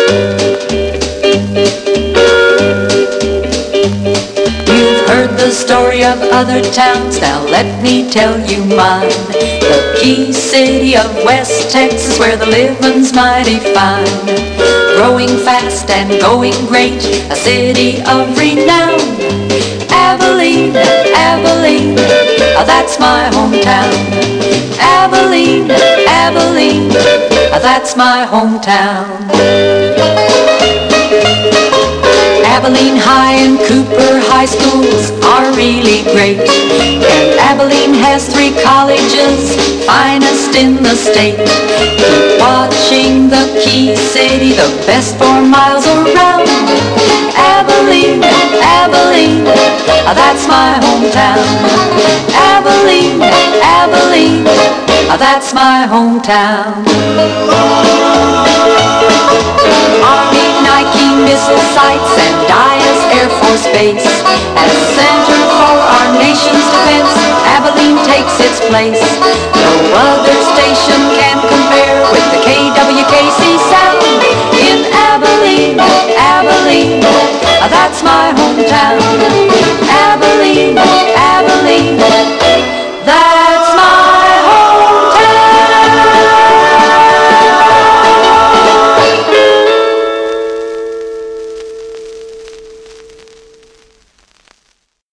You've heard the story of other towns, now let me tell you mine. The key city of West Texas, where the living's mighty fine. Growing fast and going great, a city of renown. Abilene, Abilene, that's my hometown. Abilene, Abilene, that's my hometown. Abilene High and Cooper High schools are really great. And Abilene has 3 colleges, finest in the state. Keep watching the key city, the best 4 miles around. Abilene, Abilene, that's my hometown. Abilene, Abilene, that's my hometown. Army, Nike, missile sites, and Dyess Air Force Base. As center for our nation's defense, Abilene takes its place. No other station